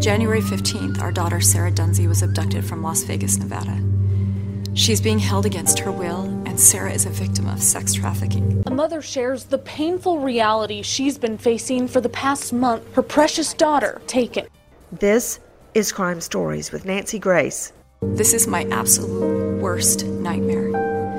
January 15th, our daughter Sarah Dunsey was abducted from Las Vegas, Nevada. She's being held against her will, and Sarah is a victim of sex trafficking. A mother shares the painful reality she's been facing for the past month. Her precious daughter taken. This is Crime Stories with Nancy Grace. This is my absolute worst nightmare.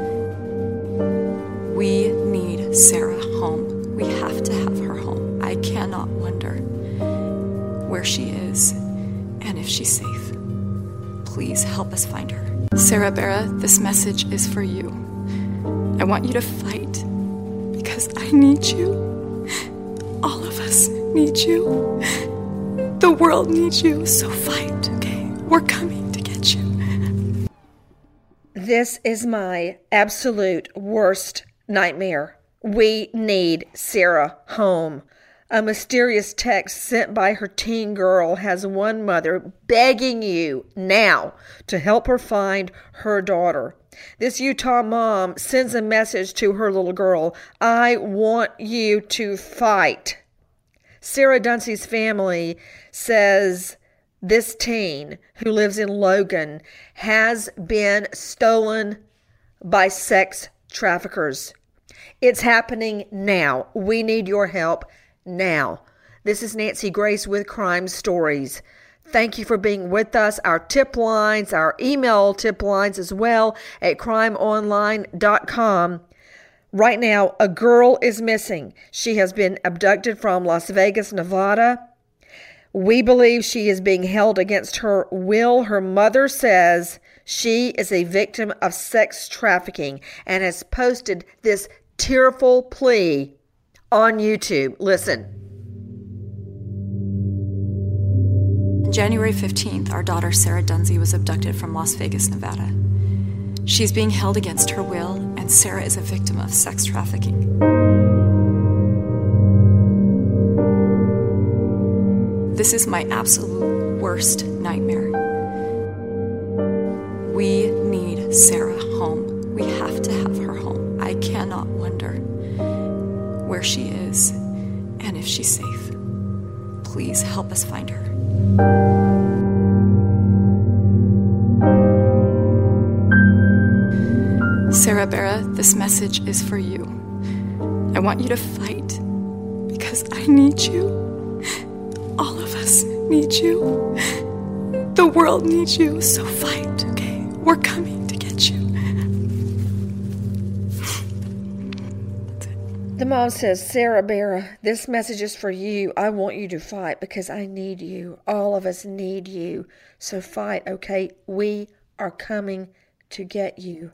We need Sarah home. We have to have her home. I cannot wonder where she is and if she's safe. Please help us find her. Sarah Barra, this message is for you. I want you to fight because I need you. All of us need you. The world needs you, so fight, okay? We're coming to get you. This is my absolute worst nightmare. We need Sarah home. A mysterious text sent by her teen girl has one mother begging you now to help her find her daughter. This Utah mom sends a message to her little girl. I want you to fight. Sarah Dunsey's family says this teen who lives in Logan has been stolen by sex traffickers. It's happening now. We need your help now. This is Nancy Grace with Crime Stories. Thank you for being with us. Our tip lines, our email tip lines as well at crimeonline.com. Right now, a girl is missing. She has been abducted from Las Vegas, Nevada. We believe she is being held against her will. Her mother says she is a victim of sex trafficking and has posted this tearful plea on YouTube. Listen. January 15th, our daughter Sarah Dunsey was abducted from Las Vegas, Nevada. She's being held against her will, and Sarah is a victim of sex trafficking. This is my absolute worst nightmare. We need Sarah home. We have to have her home. I cannot wonder where she is and if she's safe. Please help us find her. Sarah Barra, this message is for you. I want you to fight because I need you. All of us need you. The world needs you, so fight, okay? We're coming to get you. The mom says, Sarah Barra, this message is for you. I want you to fight because I need you. All of us need you. So fight, okay? We are coming to get you.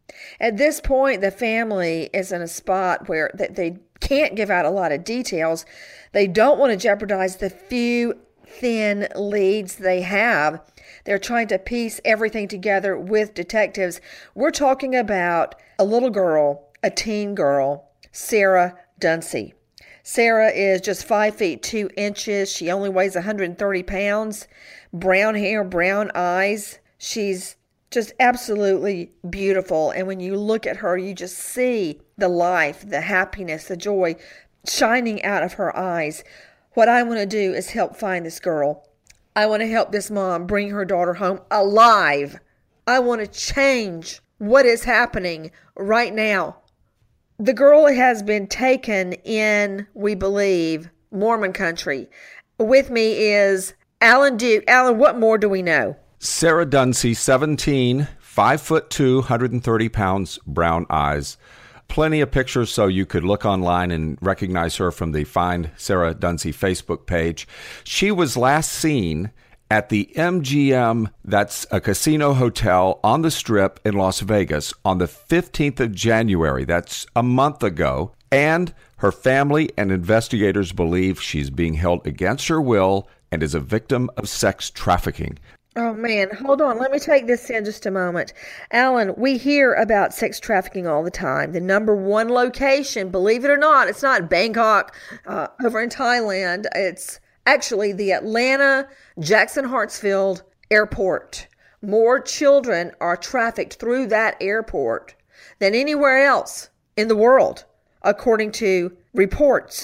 At this point, the family is in a spot where they can't give out a lot of details. They don't want to jeopardize the few thin leads they have. They're trying to piece everything together with detectives. We're talking about a little girl, a teen girl, Sarah Dunsey. Sarah is just 5 feet 2 inches. She only weighs 130 pounds. Brown hair, brown eyes. She's just absolutely beautiful. And when you look at her, you just see the life, the happiness, the joy shining out of her eyes. What I want to do is help find this girl. I want to help this mom bring her daughter home alive. I want to change what is happening right now. The girl has been taken in, we believe, Mormon country. With me is Alan Duke. Alan, what more do we know? Sarah Dunsey, 17, 5'2", 130 pounds, brown eyes. Plenty of pictures so you could look online and recognize her from the Find Sarah Dunsey Facebook page. She was last seen at the MGM, that's a casino hotel on the Strip in Las Vegas, on the 15th of January. That's a month ago. And her family and investigators believe she's being held against her will and is a victim of sex trafficking. Oh, man. Hold on. Let me take this in just a moment. Alan, we hear about sex trafficking all the time. The number one location, believe it or not, it's not Bangkok over in Thailand. It's actually the Atlanta Jackson-Hartsfield airport. More children are trafficked through that airport than anywhere else in the world, according to reports.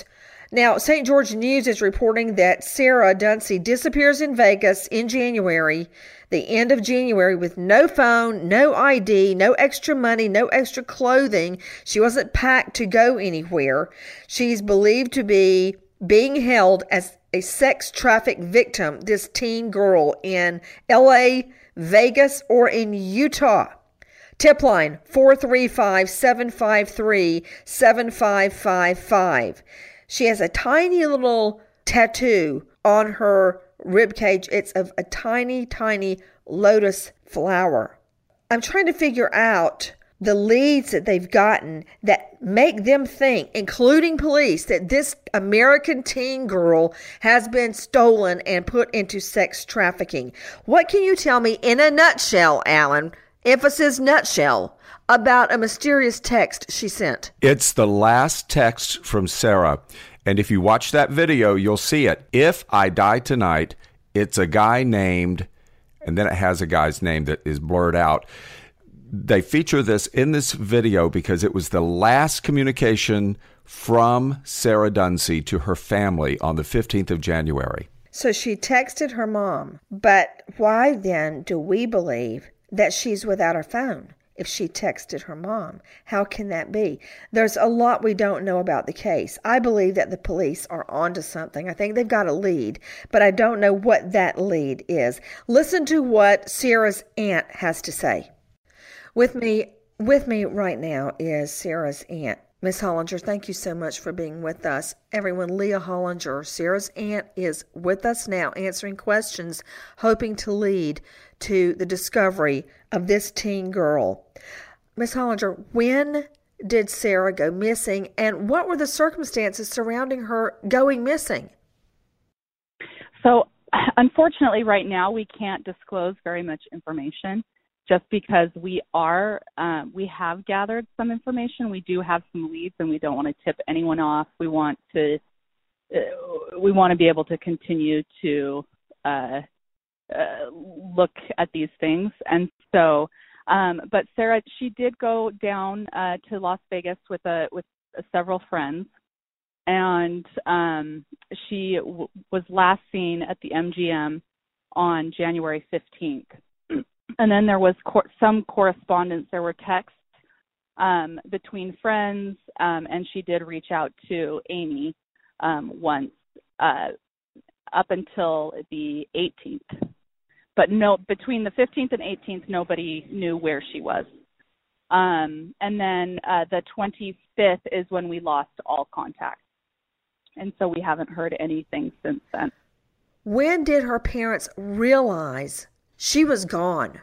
Now, St. George News is reporting that Sarah Dunsey disappears in Vegas in January, the end of January, with no phone, no ID, no extra money, no extra clothing. She wasn't packed to go anywhere. She's believed to be being held as a sex traffic victim, this teen girl in LA, Vegas, or in Utah. Tip line 435-753-7555. She has a tiny little tattoo on her rib cage. It's of a tiny, tiny lotus flower. I'm trying to figure out the leads that they've gotten that make them think, including police, that this American teen girl has been stolen and put into sex trafficking. What can you tell me in a nutshell, Alan, emphasis nutshell, about a mysterious text she sent? It's the last text from Sarah. And if you watch that video, you'll see it. If I die tonight, it's a guy named, and then it has a guy's name that is blurred out. They feature this in this video because it was the last communication from Sarah Dunsey to her family on the 15th of January. So she texted her mom. But why then do we believe that she's without her phone if she texted her mom? How can that be? There's a lot we don't know about the case. I believe that the police are onto something. I think they've got a lead, but I don't know what that lead is. Listen to what Sarah's aunt has to say. With me right now is Sarah's aunt. Miss Hollinger, thank you so much for being with us. Everyone, Leah Hollinger, Sarah's aunt, is with us now answering questions, hoping to lead to the discovery of this teen girl. Miss Hollinger, when did Sarah go missing, and what were the circumstances surrounding her going missing? So, unfortunately, right now we can't disclose very much information. Just because we have gathered some information, we do have some leads, and we don't want to tip anyone off. We want to be able to continue to look at these things. And so, but Sarah, she did go down to Las Vegas with several friends, and she was last seen at the MGM on January 15th. And then there was some correspondence. There were texts between friends, and she did reach out to Amy once up until the 18th. But no, between the 15th and 18th, nobody knew where she was. And then the 25th is when we lost all contact. And so we haven't heard anything since then. When did her parents realize she was gone?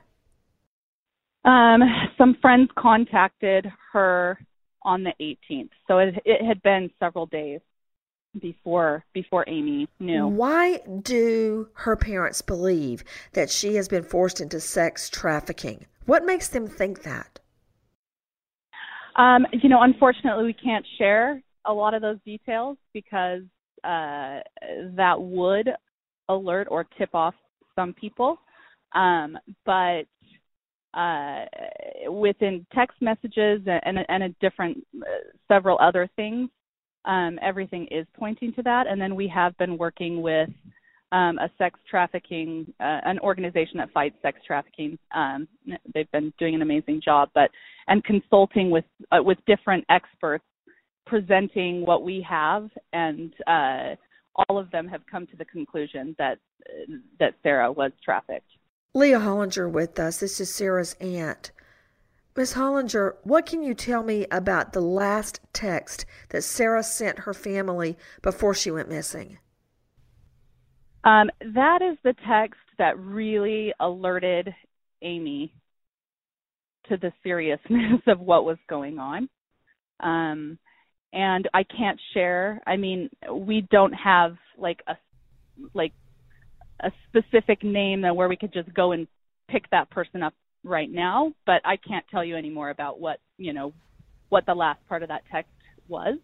Some friends contacted her on the 18th. So it had been several days before Amy knew. Why do her parents believe that she has been forced into sex trafficking? What makes them think that? Unfortunately, we can't share a lot of those details because that would alert or tip off some people. But within text messages and a different several other things, everything is pointing to that. And then we have been working with a sex trafficking, an organization that fights sex trafficking. They've been doing an amazing job, and consulting with different experts, presenting what we have, and all of them have come to the conclusion that Sarah was trafficked. Leah Hollinger with us. This is Sarah's aunt. Ms. Hollinger, what can you tell me about the last text that Sarah sent her family before she went missing? That is the text that really alerted Amy to the seriousness of what was going on. And I can't share. I mean, we don't have a specific name where we could just go and pick that person up right now, but I can't tell you any more about what the last part of that text was.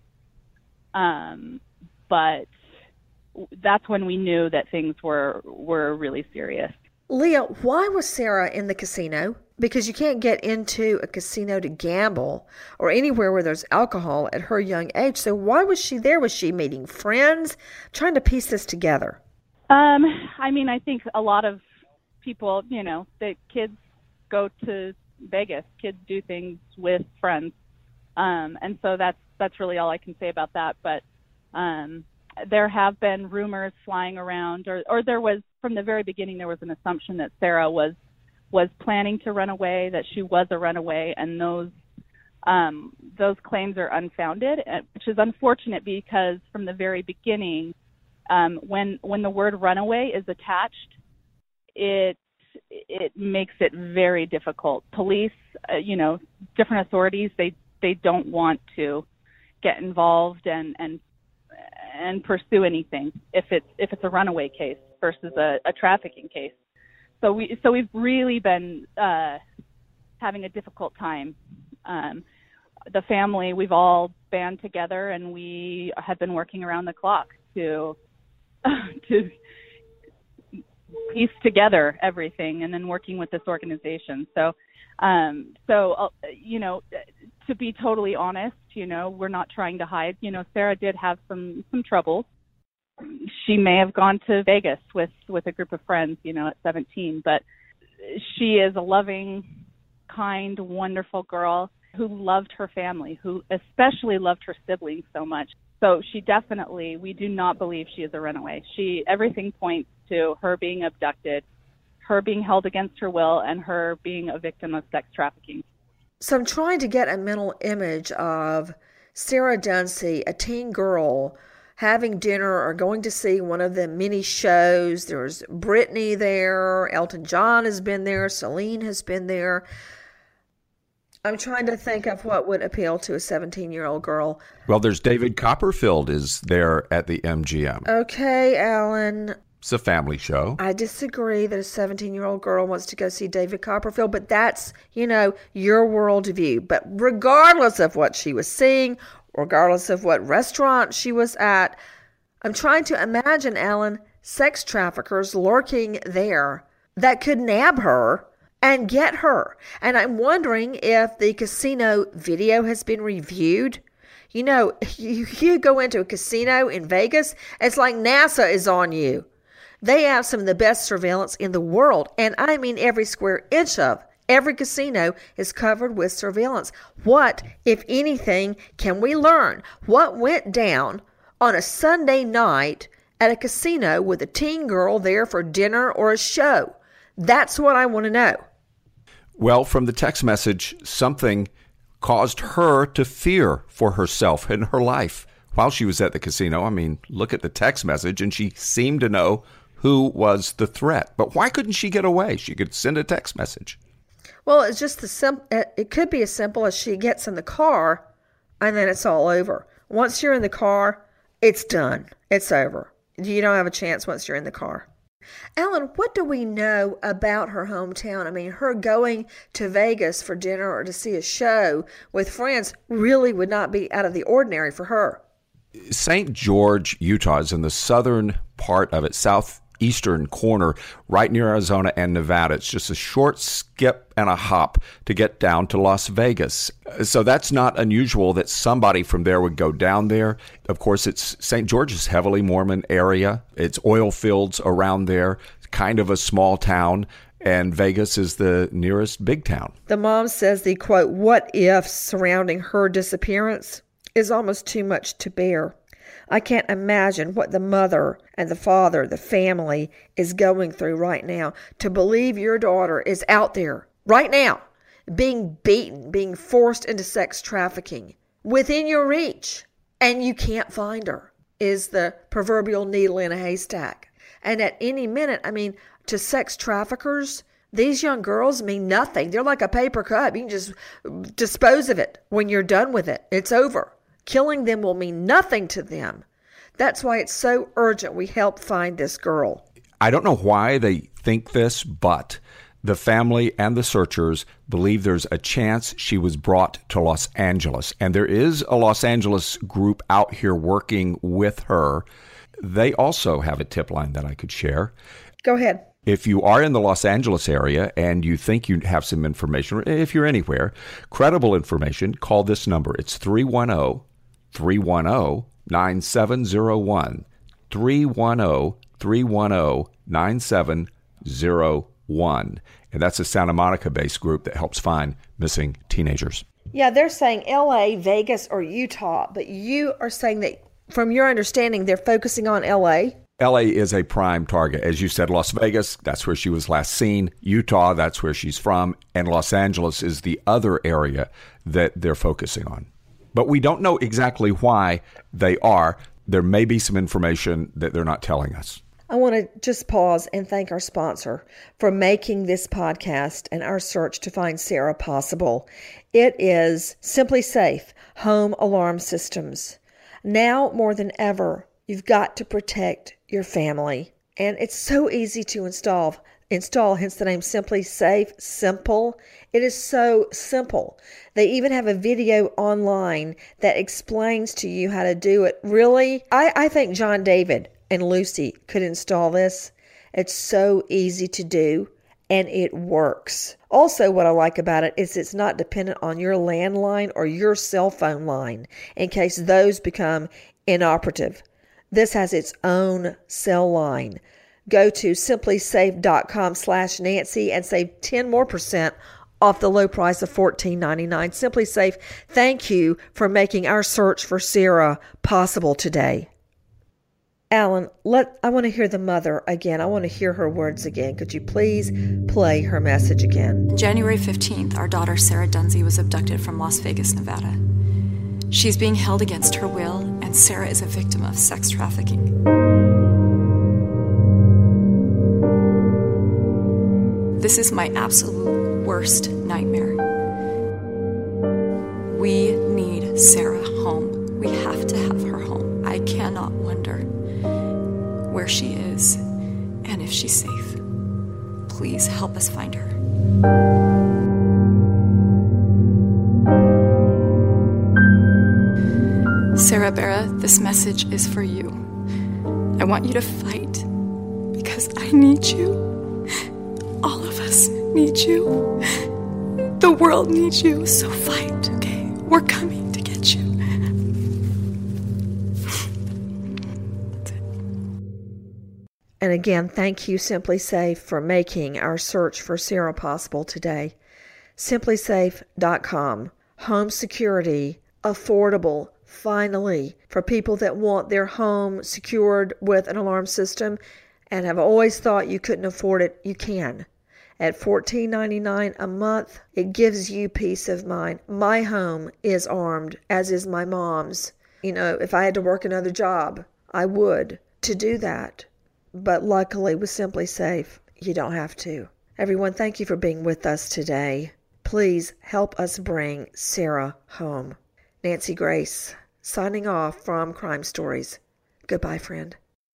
But that's when we knew that things were really serious. Leah, why was Sarah in the casino? Because you can't get into a casino to gamble or anywhere where there's alcohol at her young age. So why was she there? Was she meeting friends? Trying to piece this together. I mean, I think a lot of people, the kids go to Vegas. Kids do things with friends. And so that's really all I can say about that. But there have been rumors flying around, or there was, from the very beginning, there was an assumption that Sarah was planning to run away, that she was a runaway, and those claims are unfounded, which is unfortunate because from the very beginning, when the word runaway is attached, it makes it very difficult. Police, different authorities, they don't want to get involved and pursue anything if it's a runaway case versus a trafficking case. So we've really been having a difficult time. The family, we've all band together, and we have been working around the clock to piece together everything, and then working with this organization. So to be totally honest, we're not trying to hide. Sarah did have some troubles. She may have gone to Vegas with a group of friends, at 17, but she is a loving, kind, wonderful girl who loved her family, who especially loved her siblings so much. So we do not believe she is a runaway. Everything points to her being abducted, her being held against her will, and her being a victim of sex trafficking. So I'm trying to get a mental image of Sarah Duncy, a teen girl, having dinner or going to see one of the many shows. There's Britney there, Elton John has been there, Celine has been there. I'm trying to think of what would appeal to a 17-year-old girl. Well, there's David Copperfield is there at the MGM. Okay, Alan. It's a family show. I disagree that a 17-year-old girl wants to go see David Copperfield, but that's, your worldview. But regardless of what she was seeing, regardless of what restaurant she was at, I'm trying to imagine, Alan, sex traffickers lurking there that could nab her and get her. And I'm wondering if the casino video has been reviewed. You go into a casino in Vegas, it's like NASA is on you. They have some of the best surveillance in the world. And I mean every square inch of every casino is covered with surveillance. What, if anything, can we learn? What went down on a Sunday night at a casino with a teen girl there for dinner or a show? That's what I want to know. Well, from the text message, something caused her to fear for herself and her life while she was at the casino. I mean, look at the text message, and she seemed to know who was the threat. But why couldn't she get away? She could send a text message. Well, it's just it could be as simple as she gets in the car and then it's all over. Once you're in the car, it's done. It's over. You don't have a chance once you're in the car. Alan, what do we know about her hometown? I mean, her going to Vegas for dinner or to see a show with friends really would not be out of the ordinary for her. St. George, Utah is in the southern part of it, southeastern corner, right near Arizona and Nevada. It's just a short skip and a hop to get down to Las Vegas. So that's not unusual that somebody from there would go down there. Of course, it's St. George's heavily Mormon area. It's oil fields around there, kind of a small town. And Vegas is the nearest big town. The mom says the, quote, what if surrounding her disappearance is almost too much to bear. I can't imagine what the mother and the father, the family, is going through right now. To believe your daughter is out there right now, being beaten, being forced into sex trafficking within your reach, and you can't find her, is the proverbial needle in a haystack. And at any minute, I mean, to sex traffickers, these young girls mean nothing. They're like a paper cup. You can just dispose of it when you're done with it. It's over. Killing them will mean nothing to them. That's why it's so urgent we help find this girl. I don't know why they think this, but the family and the searchers believe there's a chance she was brought to Los Angeles. And there is a Los Angeles group out here working with her. They also have a tip line that I could share. Go ahead. If you are in the Los Angeles area and you think you have some information, if you're anywhere, credible information, call this number. It's 310-310-9701. 310-310-9701. And that's a Santa Monica-based group that helps find missing teenagers. Yeah, they're saying LA, Vegas, or Utah, but you are saying that from your understanding, they're focusing on LA? LA is a prime target. As you said, Las Vegas, that's where she was last seen. Utah, that's where she's from. And Los Angeles is the other area that they're focusing on. But we don't know exactly why they are. There may be some information that they're not telling us. I want to just pause and thank our sponsor for making this podcast and our search to find Sarah possible. It is Simply Safe Home Alarm Systems. Now more than ever, you've got to protect your family. And it's so easy to install, hence the name Simply Safe, simple. It is so simple. They even have a video online that explains to you how to do it. Really, I think John David and Lucy could install this. It's so easy to do, and it works. Also, what I like about it is it's not dependent on your landline or your cell phone line in case those become inoperative. This has its own cell line. Go to simplysafe.com/Nancy and save 10% more off the low price of $14.99. Simply Safe, thank you for making our search for Sarah possible today. Alan, I want to hear the mother again. I want to hear her words again. Could you please play her message again? January 15th, our daughter Sarah Dunsey was abducted from Las Vegas, Nevada. She's being held against her will, and Sarah is a victim of sex trafficking. This is my absolute worst nightmare. We need Sarah home. We have to have her home. I cannot wonder where she is and if she's safe. Please help us find her. Sarah Barra, this message is for you. I want you to fight because I need you. All of us need you. The world needs you, so fight, okay? We're coming to get you. That's it. And again, thank you, Simply Safe, for making our search for Sarah possible today. SimplySafe.com. Home security, affordable, finally, for people that want their home secured with an alarm system and have always thought you couldn't afford it. You can. At $14.99 a month, it gives you peace of mind. My home is armed, as is my mom's. You know, if I had to work another job, I would to do that. But luckily, with Simply Safe, you don't have to. Everyone, thank you for being with us today. Please help us bring Sarah home. Nancy Grace, signing off from Crime Stories. Goodbye, friend.